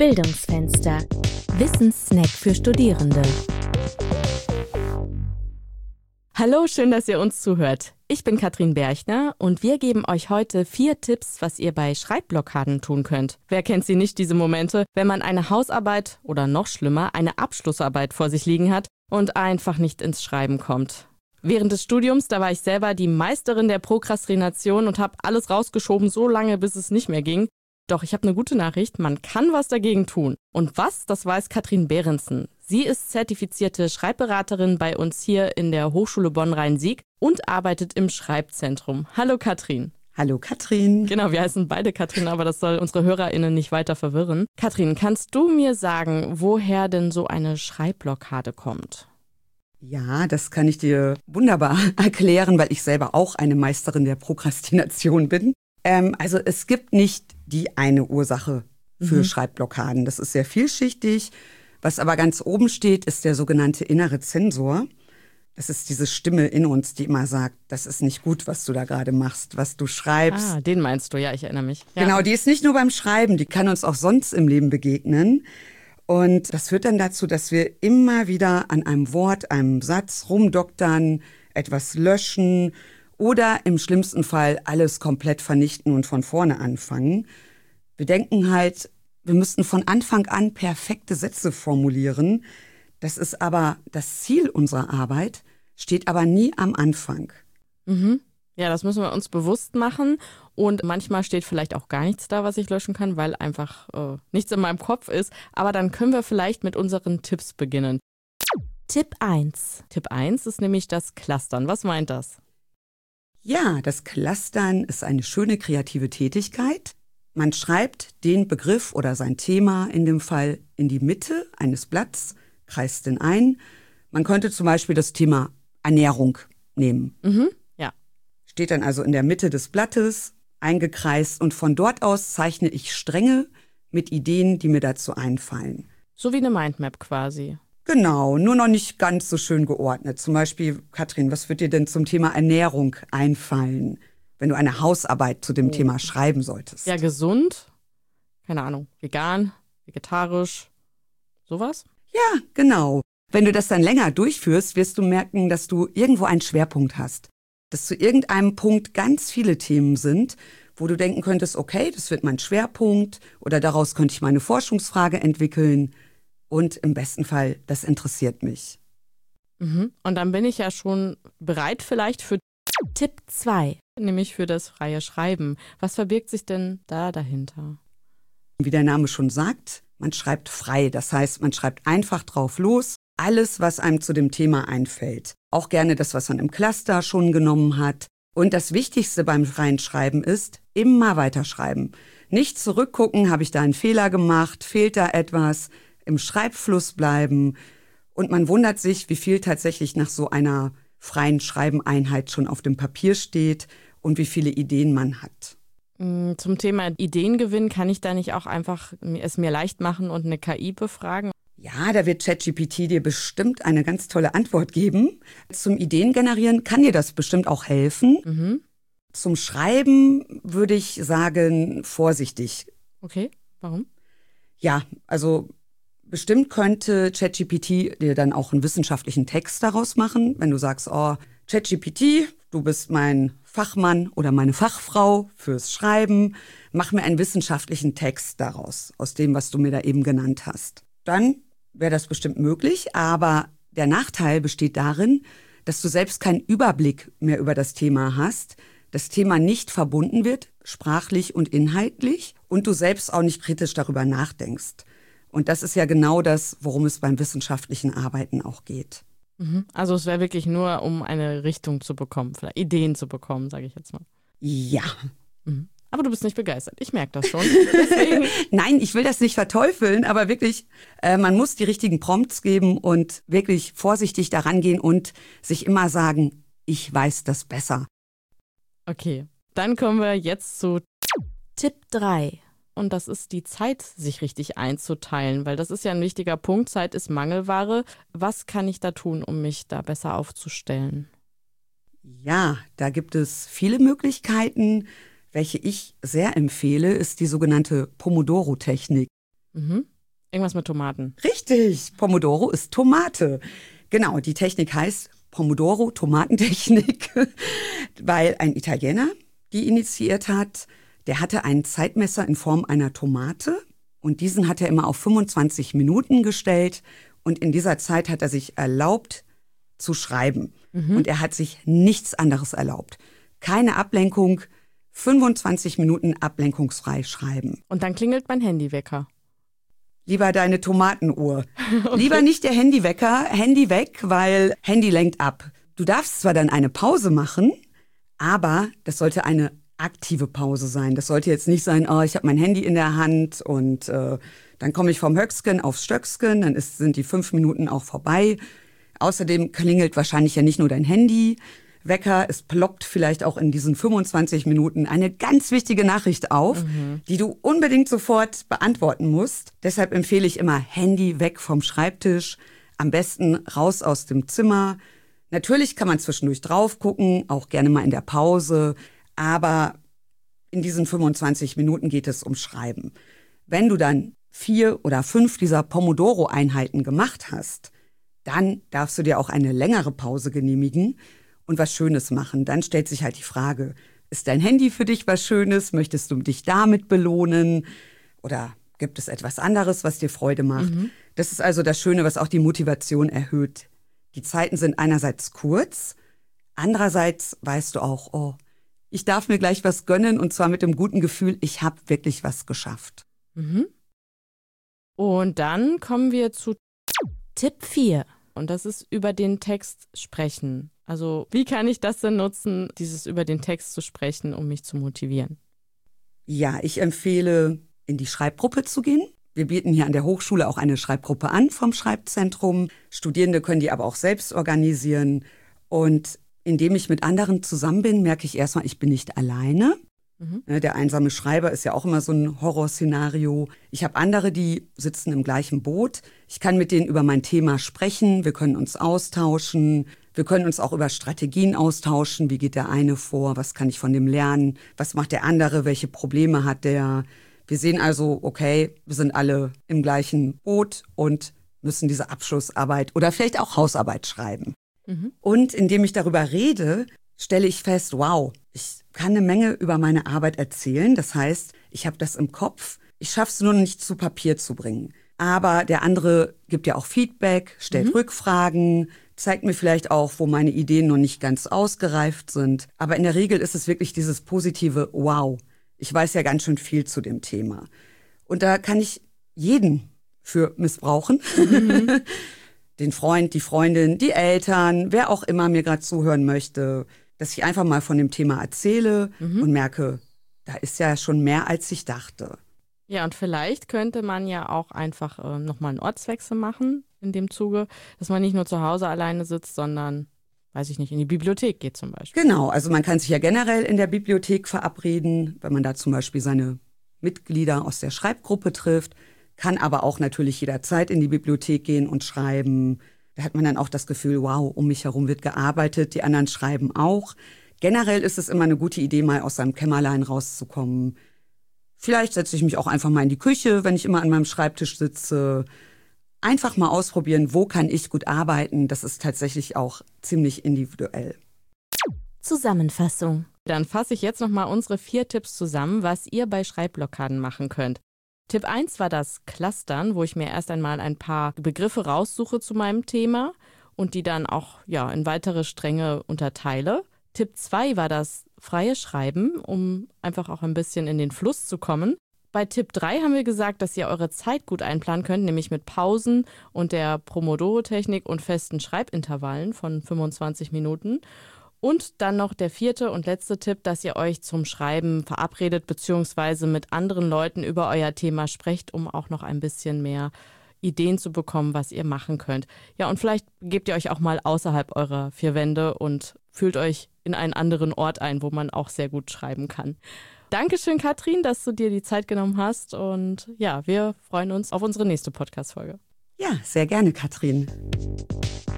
Bildungsfenster. Wissenssnack für Studierende. Hallo, schön, dass ihr uns zuhört. Ich bin Katrin Berchner und wir geben euch heute 4 Tipps, was ihr bei Schreibblockaden tun könnt. Wer kennt sie nicht, diese Momente, wenn man eine Hausarbeit oder noch schlimmer, eine Abschlussarbeit vor sich liegen hat und einfach nicht ins Schreiben kommt. Während des Studiums, da war ich selber die Meisterin der Prokrastination und habe alles rausgeschoben, so lange, bis es nicht mehr ging. Doch ich habe eine gute Nachricht, man kann was dagegen tun. Und was, das weiß Katrin Behrensen. Sie ist zertifizierte Schreibberaterin bei uns hier in der Hochschule Bonn-Rhein-Sieg und arbeitet im Schreibzentrum. Hallo Katrin. Hallo Katrin. Genau, wir heißen beide Katrin, aber das soll unsere HörerInnen nicht weiter verwirren. Katrin, kannst du mir sagen, woher denn so eine Schreibblockade kommt? Ja, das kann ich dir wunderbar erklären, weil ich selber auch eine Meisterin der Prokrastination bin. Also es gibt nicht die eine Ursache für Schreibblockaden. Das ist sehr vielschichtig. Was aber ganz oben steht, ist der sogenannte innere Zensor. Das ist diese Stimme in uns, die immer sagt, das ist nicht gut, was du da gerade machst, was du schreibst. Ah, den meinst du, ja, ich erinnere mich. Ja. Genau, die ist nicht nur beim Schreiben, die kann uns auch sonst im Leben begegnen. Und das führt dann dazu, dass wir immer wieder an einem Wort, einem Satz rumdoktern, etwas löschen oder im schlimmsten Fall alles komplett vernichten und von vorne anfangen. Wir denken halt, wir müssten von Anfang an perfekte Sätze formulieren. Das ist aber das Ziel unserer Arbeit, steht aber nie am Anfang. Ja, das müssen wir uns bewusst machen. Und manchmal steht vielleicht auch gar nichts da, was ich löschen kann, weil einfach nichts in meinem Kopf ist. Aber dann können wir vielleicht mit unseren Tipps beginnen. Tipp 1. Tipp 1 ist nämlich das Clustern. Was meint das? Ja, das Clustern ist eine schöne kreative Tätigkeit. Man schreibt den Begriff oder sein Thema in dem Fall in die Mitte eines Blatts, kreist den ein. Man könnte zum Beispiel das Thema Ernährung nehmen. Ja. Steht dann also in der Mitte des Blattes, eingekreist, und von dort aus zeichne ich Stränge mit Ideen, die mir dazu einfallen. So wie eine Mindmap quasi. Genau, nur noch nicht ganz so schön geordnet. Zum Beispiel, Katrin, was wird dir denn zum Thema Ernährung einfallen, wenn du eine Hausarbeit zu dem Thema schreiben solltest? Ja, gesund. Keine Ahnung, vegan, vegetarisch, sowas? Ja, genau. Wenn du das dann länger durchführst, wirst du merken, dass du irgendwo einen Schwerpunkt hast. Dass zu irgendeinem Punkt ganz viele Themen sind, wo du denken könntest, okay, das wird mein Schwerpunkt oder daraus könnte ich meine Forschungsfrage entwickeln. Und im besten Fall, das interessiert mich. Und dann bin ich ja schon bereit vielleicht für Tipp 2. nämlich für das freie Schreiben. Was verbirgt sich denn da dahinter? Wie der Name schon sagt, man schreibt frei. Das heißt, man schreibt einfach drauf los, alles, was einem zu dem Thema einfällt. Auch gerne das, was man im Cluster schon genommen hat. Und das Wichtigste beim freien Schreiben ist, immer weiterschreiben. Nicht zurückgucken, habe ich da einen Fehler gemacht, fehlt da etwas, im Schreibfluss bleiben. Und man wundert sich, wie viel tatsächlich nach so einer freien Schreibeneinheit schon auf dem Papier steht und wie viele Ideen man hat. Zum Thema Ideengewinn, kann ich da nicht auch einfach es mir leicht machen und eine KI befragen? Ja, da wird ChatGPT dir bestimmt eine ganz tolle Antwort geben. Zum Ideengenerieren kann dir das bestimmt auch helfen. Zum Schreiben würde ich sagen, vorsichtig. Okay, warum? Ja, also bestimmt könnte ChatGPT dir dann auch einen wissenschaftlichen Text daraus machen, wenn du sagst, oh, ChatGPT, du bist mein Fachmann oder meine Fachfrau fürs Schreiben, mach mir einen wissenschaftlichen Text daraus, aus dem, was du mir da eben genannt hast. Dann wäre das bestimmt möglich, aber der Nachteil besteht darin, dass du selbst keinen Überblick mehr über das Thema hast, das Thema nicht verbunden wird, sprachlich und inhaltlich, und du selbst auch nicht kritisch darüber nachdenkst. Und das ist ja genau das, worum es beim wissenschaftlichen Arbeiten auch geht. Also es wäre wirklich nur, um eine Richtung zu bekommen, vielleicht Ideen zu bekommen, sage ich jetzt mal. Ja. Aber du bist nicht begeistert, ich merke das schon. Deswegen. Nein, ich will das nicht verteufeln, aber wirklich, man muss die richtigen Prompts geben und wirklich vorsichtig daran gehen und sich immer sagen, ich weiß das besser. Okay, dann kommen wir jetzt zu Tipp 3. Und das ist die Zeit, sich richtig einzuteilen, weil das ist ja ein wichtiger Punkt. Zeit ist Mangelware. Was kann ich da tun, um mich da besser aufzustellen? Ja, da gibt es viele Möglichkeiten. Welche ich sehr empfehle, ist die sogenannte Pomodoro-Technik. Irgendwas mit Tomaten. Richtig, Pomodoro ist Tomate. Genau, die Technik heißt Pomodoro-Tomatentechnik, weil ein Italiener die initiiert hat. Der hatte ein Zeitmesser in Form einer Tomate und diesen hat er immer auf 25 Minuten gestellt. Und in dieser Zeit hat er sich erlaubt zu schreiben. Und er hat sich nichts anderes erlaubt. Keine Ablenkung, 25 Minuten ablenkungsfrei schreiben. Und dann klingelt mein Handywecker. Lieber deine Tomatenuhr. Okay. Lieber nicht der Handywecker, Handy weg, weil Handy lenkt ab. Du darfst zwar dann eine Pause machen, aber das sollte eine aktive Pause sein. Das sollte jetzt nicht sein, oh, ich habe mein Handy in der Hand und dann komme ich vom Höcksken aufs Stöcksken, dann sind die 5 Minuten auch vorbei. Außerdem klingelt wahrscheinlich ja nicht nur dein Handywecker, es ploppt vielleicht auch in diesen 25 Minuten eine ganz wichtige Nachricht auf, die du unbedingt sofort beantworten musst. Deshalb empfehle ich immer Handy weg vom Schreibtisch, am besten raus aus dem Zimmer. Natürlich kann man zwischendurch drauf gucken, auch gerne mal in der Pause, aber in diesen 25 Minuten geht es um Schreiben. Wenn du dann 4 oder 5 dieser Pomodoro-Einheiten gemacht hast, dann darfst du dir auch eine längere Pause genehmigen und was Schönes machen. Dann stellt sich halt die Frage, ist dein Handy für dich was Schönes? Möchtest du dich damit belohnen? Oder gibt es etwas anderes, was dir Freude macht? Das ist also das Schöne, was auch die Motivation erhöht. Die Zeiten sind einerseits kurz, andererseits weißt du auch, oh, ich darf mir gleich was gönnen und zwar mit dem guten Gefühl, ich habe wirklich was geschafft. Und dann kommen wir zu Tipp 4. Und das ist über den Text sprechen. Also wie kann ich das denn nutzen, dieses über den Text zu sprechen, um mich zu motivieren? Ja, ich empfehle, in die Schreibgruppe zu gehen. Wir bieten hier an der Hochschule auch eine Schreibgruppe an vom Schreibzentrum. Studierende können die aber auch selbst organisieren. Und indem ich mit anderen zusammen bin, merke ich erstmal, ich bin nicht alleine. Der einsame Schreiber ist ja auch immer so ein Horrorszenario. Ich habe andere, die sitzen im gleichen Boot. Ich kann mit denen über mein Thema sprechen. Wir können uns austauschen. Wir können uns auch über Strategien austauschen. Wie geht der eine vor? Was kann ich von dem lernen? Was macht der andere? Welche Probleme hat der? Wir sehen also, okay, wir sind alle im gleichen Boot und müssen diese Abschlussarbeit oder vielleicht auch Hausarbeit schreiben. Und indem ich darüber rede, stelle ich fest, wow, ich kann eine Menge über meine Arbeit erzählen. Das heißt, ich habe das im Kopf. Ich schaffe es nur nicht zu Papier zu bringen. Aber der andere gibt ja auch Feedback, stellt Rückfragen, zeigt mir vielleicht auch, wo meine Ideen noch nicht ganz ausgereift sind. Aber in der Regel ist es wirklich dieses positive, wow, ich weiß ja ganz schön viel zu dem Thema. Und da kann ich jeden für missbrauchen. Den Freund, die Freundin, die Eltern, wer auch immer mir gerade zuhören möchte, dass ich einfach mal von dem Thema erzähle und merke, da ist ja schon mehr, als ich dachte. Ja, und vielleicht könnte man ja auch einfach nochmal einen Ortswechsel machen in dem Zuge, dass man nicht nur zu Hause alleine sitzt, sondern, weiß ich nicht, in die Bibliothek geht zum Beispiel. Genau, also man kann sich ja generell in der Bibliothek verabreden, wenn man da zum Beispiel seine Mitglieder aus der Schreibgruppe trifft, kann aber auch natürlich jederzeit in die Bibliothek gehen und schreiben. Da hat man dann auch das Gefühl, wow, um mich herum wird gearbeitet, die anderen schreiben auch. Generell ist es immer eine gute Idee, mal aus seinem Kämmerlein rauszukommen. Vielleicht setze ich mich auch einfach mal in die Küche, wenn ich immer an meinem Schreibtisch sitze. Einfach mal ausprobieren, wo kann ich gut arbeiten. Das ist tatsächlich auch ziemlich individuell. Zusammenfassung. Dann fasse ich jetzt nochmal unsere 4 Tipps zusammen, was ihr bei Schreibblockaden machen könnt. Tipp 1 war das Clustern, wo ich mir erst einmal ein paar Begriffe raussuche zu meinem Thema und die dann auch in weitere Stränge unterteile. Tipp 2 war das freie Schreiben, um einfach auch ein bisschen in den Fluss zu kommen. Bei Tipp 3 haben wir gesagt, dass ihr eure Zeit gut einplanen könnt, nämlich mit Pausen und der Pomodoro-Technik und festen Schreibintervallen von 25 Minuten. Und dann noch der 4. und letzte Tipp, dass ihr euch zum Schreiben verabredet bzw. mit anderen Leuten über euer Thema sprecht, um auch noch ein bisschen mehr Ideen zu bekommen, was ihr machen könnt. Ja, und vielleicht gebt ihr euch auch mal außerhalb eurer 4 Wände und fühlt euch in einen anderen Ort ein, wo man auch sehr gut schreiben kann. Dankeschön, Katrin, dass du dir die Zeit genommen hast. Und ja, wir freuen uns auf unsere nächste Podcast-Folge. Ja, sehr gerne, Katrin.